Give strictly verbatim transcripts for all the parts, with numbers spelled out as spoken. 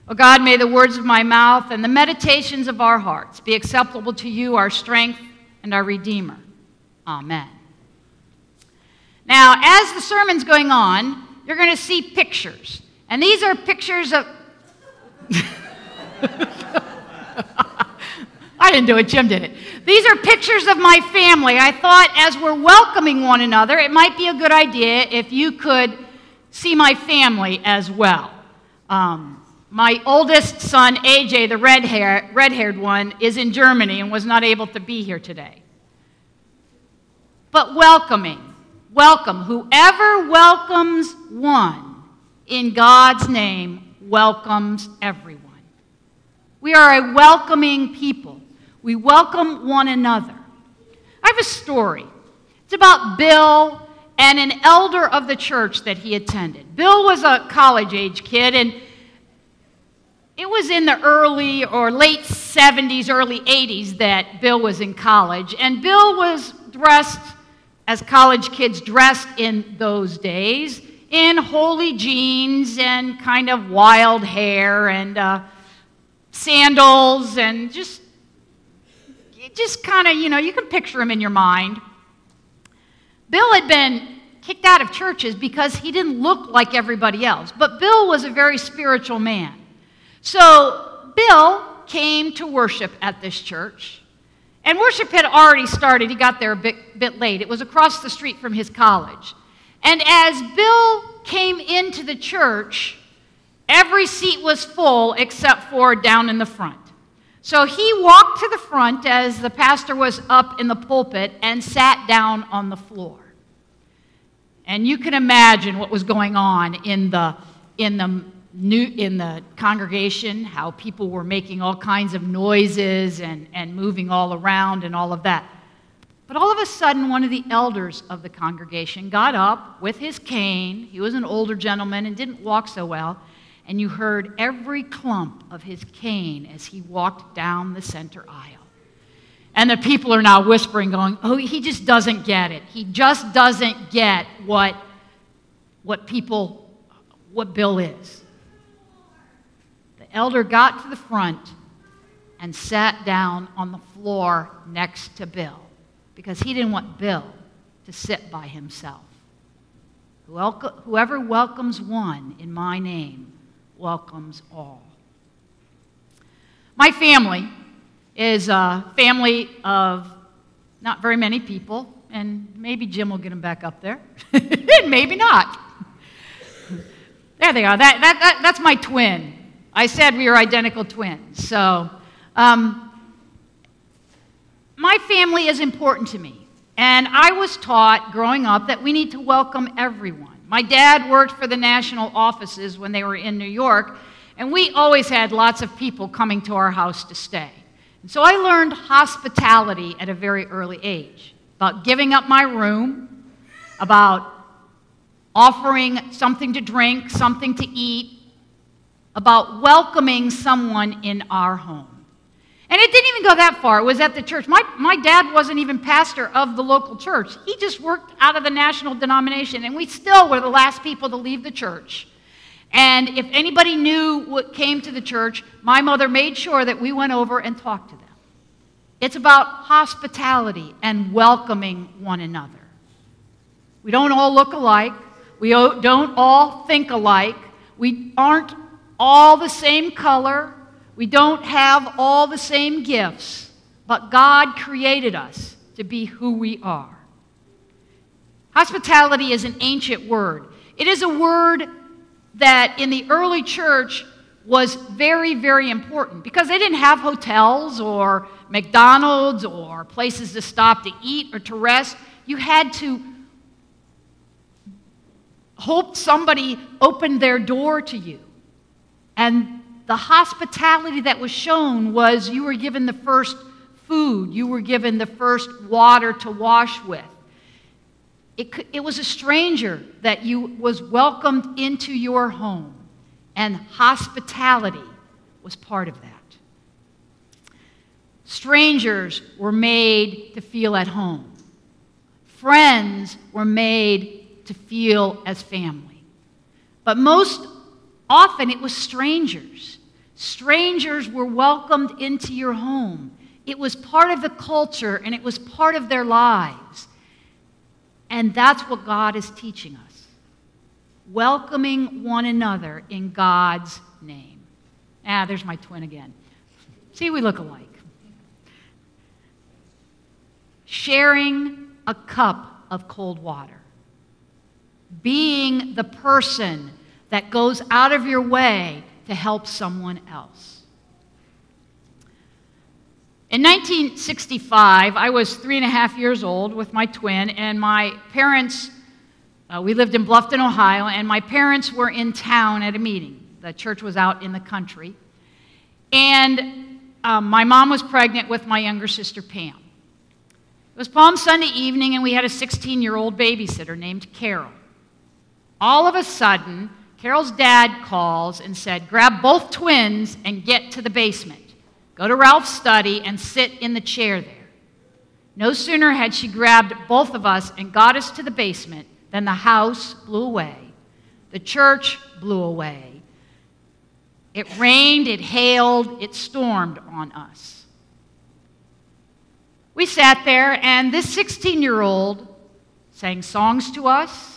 O God, may the words of my mouth and the meditations of our hearts be acceptable to you, our strength and our Redeemer. Amen. Now, as the sermon's going on, you're going to see pictures. And these are pictures of... I didn't do it, Jim did it. These are pictures of my family. I thought as we're welcoming one another, it might be a good idea if you could see my family as well. Um, my oldest son, A J, the red hair, red-haired one, is in Germany and was not able to be here today. But welcoming, welcome. Whoever welcomes one in God's name welcomes everyone. We are a welcoming people. We welcome one another. I have a story. It's about Bill and an elder of the church that he attended. Bill was a college-age kid, and it was in the early or late seventies, early eighties that Bill was in college. And Bill was dressed as college kids dressed in those days, in holey jeans and kind of wild hair and uh, sandals and just, just kind of, you know, you can picture him in your mind. Bill had been kicked out of churches because he didn't look like everybody else. But Bill was a very spiritual man. So Bill came to worship at this church. And worship had already started. He got there a bit, bit late. It was across the street from his college. And as Bill came into the church, every seat was full except for down in the front. So he walked to the front as the pastor was up in the pulpit and sat down on the floor. And you can imagine what was going on in the in the new in the congregation, how people were making all kinds of noises and, and moving all around and all of that. But all of a sudden, one of the elders of the congregation got up with his cane. He was an older gentleman and didn't walk so well. And you heard every clump of his cane as he walked down the center aisle. And the people are now whispering, going, oh, he just doesn't get it. He just doesn't get what, what people, what Bill is. The elder got to the front and sat down on the floor next to Bill because he didn't want Bill to sit by himself. Whoever welcomes one in my name welcomes all. My family is a family of not very many people, and maybe Jim will get them back up there, and maybe not. There they are. That, that, that, that's my twin. I said we are identical twins. So um, my family is important to me, and I was taught growing up that we need to welcome everyone. My dad worked for the national offices when they were in New York, and we always had lots of people coming to our house to stay. And so I learned hospitality at a very early age, about giving up my room, about offering something to drink, something to eat, about welcoming someone in our home. And it didn't even go that far. It was at the church. My, my dad wasn't even pastor of the local church. He just worked out of the national denomination, and we still were the last people to leave the church. And if anybody knew what came to the church, my mother made sure that we went over and talked to them. It's about hospitality and welcoming one another. We don't all look alike. We don't all think alike. We aren't all the same color. We don't have all the same gifts, but God created us to be who we are. Hospitality is an ancient word. It is a word that in the early church was very, very important because they didn't have hotels or McDonald's or places to stop to eat or to rest. You had to hope somebody opened their door to you. And the hospitality that was shown was you were given the first food, you were given the first water to wash with. It, it was a stranger that you was welcomed into your home, and hospitality was part of that. Strangers were made to feel at home. Friends were made to feel as family. But most often it was strangers Strangers were welcomed into your home. It was part of the culture, and it was part of their lives. And that's what God is teaching us. Welcoming one another in God's name. Ah, there's my twin again. See, we look alike. Sharing a cup of cold water. Being the person that goes out of your way to help someone else. In nineteen sixty-five, I was three and a half years old with my twin, and my parents, uh, we lived in Bluffton, Ohio, and my parents were in town at a meeting. The church was out in the country. And um, my mom was pregnant with my younger sister, Pam. It was Palm Sunday evening, and we had a sixteen-year-old babysitter named Carol. All of a sudden, Carol's dad calls and said, grab both twins and get to the basement. Go to Ralph's study and sit in the chair there. No sooner had she grabbed both of us and got us to the basement than the house blew away. The church blew away. It rained, it hailed, it stormed on us. We sat there, and this sixteen-year-old sang songs to us,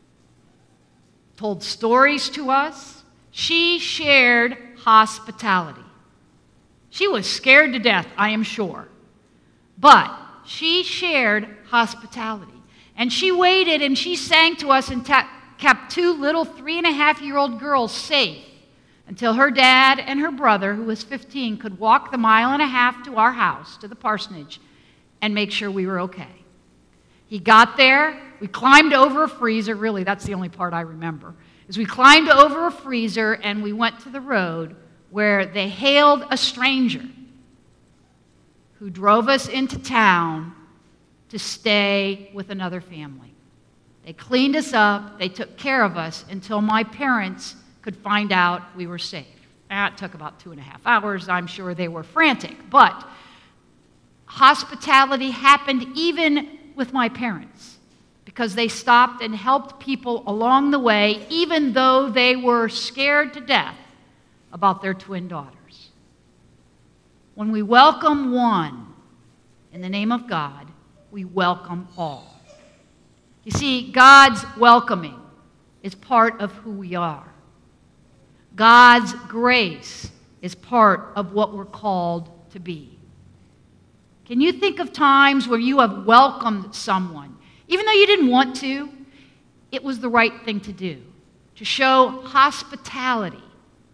told stories to us. She shared hospitality. She was scared to death, I am sure. But she shared hospitality. And she waited, and she sang to us and ta- kept two little three-and-a-half-year-old girls safe until her dad and her brother, who was fifteen, could walk the mile and a half to our house, to the parsonage, and make sure we were okay. He got there. We climbed over a freezer. Really, that's the only part I remember. Is we climbed over a freezer, and we went to the road where they hailed a stranger who drove us into town to stay with another family. They cleaned us up. They took care of us until my parents could find out we were safe. That took about two and a half hours. I'm sure they were frantic. But hospitality happened even with my parents because they stopped and helped people along the way, even though they were scared to death about their twin daughters. When we welcome one in the name of God, we welcome all. You see, God's welcoming is part of who we are. God's grace is part of what we're called to be. Can you think of times where you have welcomed someone, even though you didn't want to? It was the right thing to do, to show hospitality,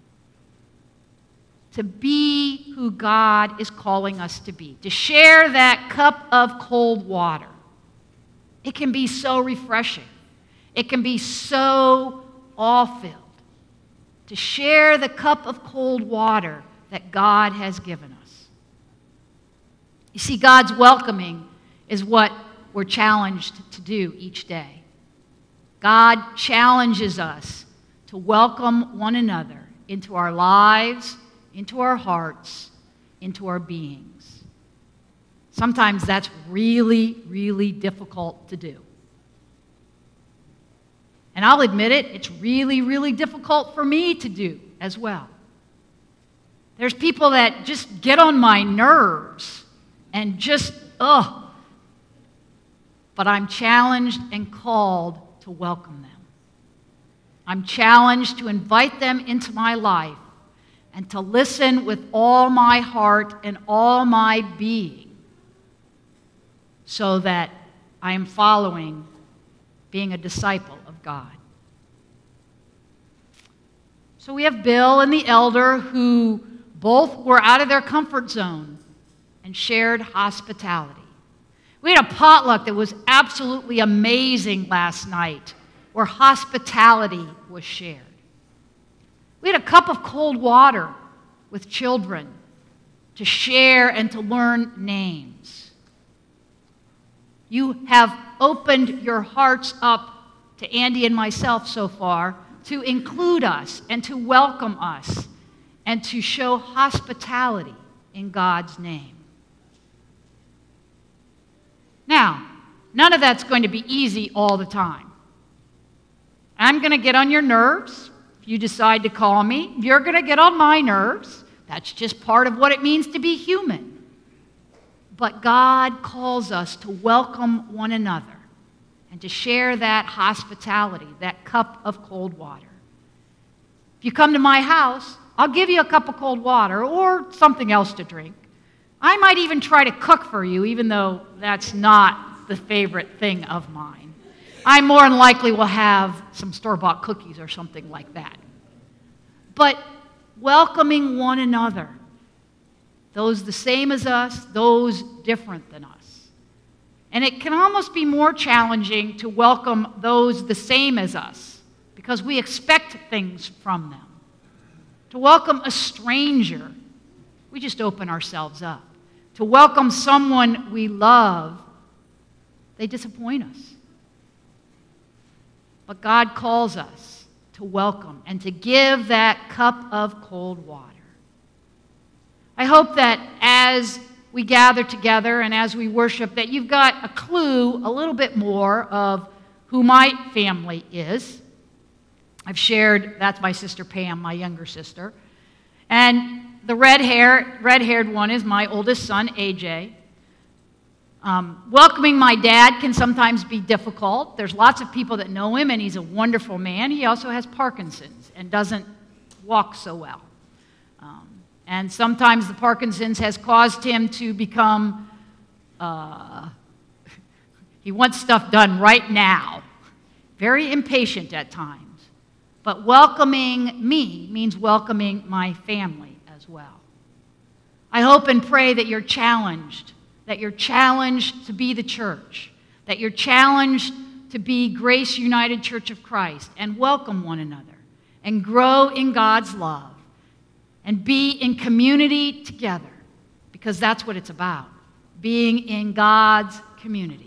to be who God is calling us to be, to share that cup of cold water. It can be so refreshing. It can be so awe-filled to share the cup of cold water that God has given us. You see, God's welcoming is what we're challenged to do each day. God challenges us to welcome one another into our lives, into our hearts, into our beings. Sometimes that's really, really difficult to do. And I'll admit it, it's really, really difficult for me to do as well. There's people that just get on my nerves and just, ugh. But I'm challenged and called to welcome them. I'm challenged to invite them into my life and to listen with all my heart and all my being so that I am following being a disciple of God. So we have Bill and the elder who both were out of their comfort zone and shared hospitality. We had a potluck that was absolutely amazing last night where hospitality was shared. We had a cup of cold water with children to share and to learn names. You have opened your hearts up to Andy and myself so far to include us and to welcome us and to show hospitality in God's name. Now, none of that's going to be easy all the time. I'm going to get on your nerves. you decide to call me. You're going to get on my nerves. That's just part of what it means to be human. But God calls us to welcome one another and to share that hospitality, that cup of cold water. If you come to my house, I'll give you a cup of cold water or something else to drink. I might even try to cook for you, even though that's not the favorite thing of mine. I more than likely will have some store-bought cookies or something like that. But welcoming one another, those the same as us, those different than us. And it can almost be more challenging to welcome those the same as us because we expect things from them. To welcome a stranger, we just open ourselves up. To welcome someone we love, they disappoint us. But God calls us to welcome and to give that cup of cold water. I hope that as we gather together and as we worship, that you've got a clue a little bit more of who my family is. I've shared, that's my sister Pam, my younger sister. And the red hair, red-haired one is my oldest son, A J. Um, welcoming my dad can sometimes be difficult. There's lots of people that know him, and he's a wonderful man. He also has Parkinson's and doesn't walk so well. Um, and sometimes the Parkinson's has caused him to become, uh, he wants stuff done right now. Very impatient at times. But welcoming me means welcoming my family as well. I hope and pray that you're challenged, that you're challenged to be the church, that you're challenged to be Grace United Church of Christ and welcome one another and grow in God's love and be in community together, because that's what it's about, being in God's community.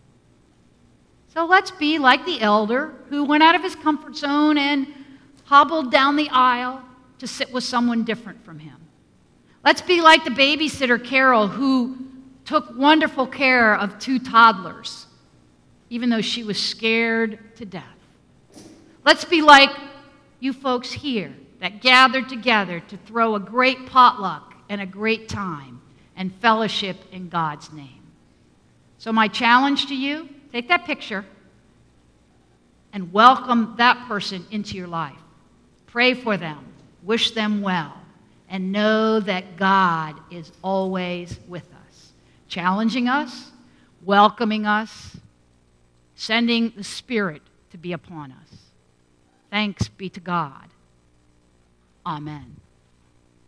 So let's be like the elder who went out of his comfort zone and hobbled down the aisle to sit with someone different from him. Let's be like the babysitter Carol who took wonderful care of two toddlers, even though she was scared to death. Let's be like you folks here that gathered together to throw a great potluck and a great time and fellowship in God's name. So my challenge to you, take that picture and welcome that person into your life. Pray for them, wish them well, and know that God is always with us, challenging us, welcoming us, sending the Spirit to be upon us. Thanks be to God. Amen.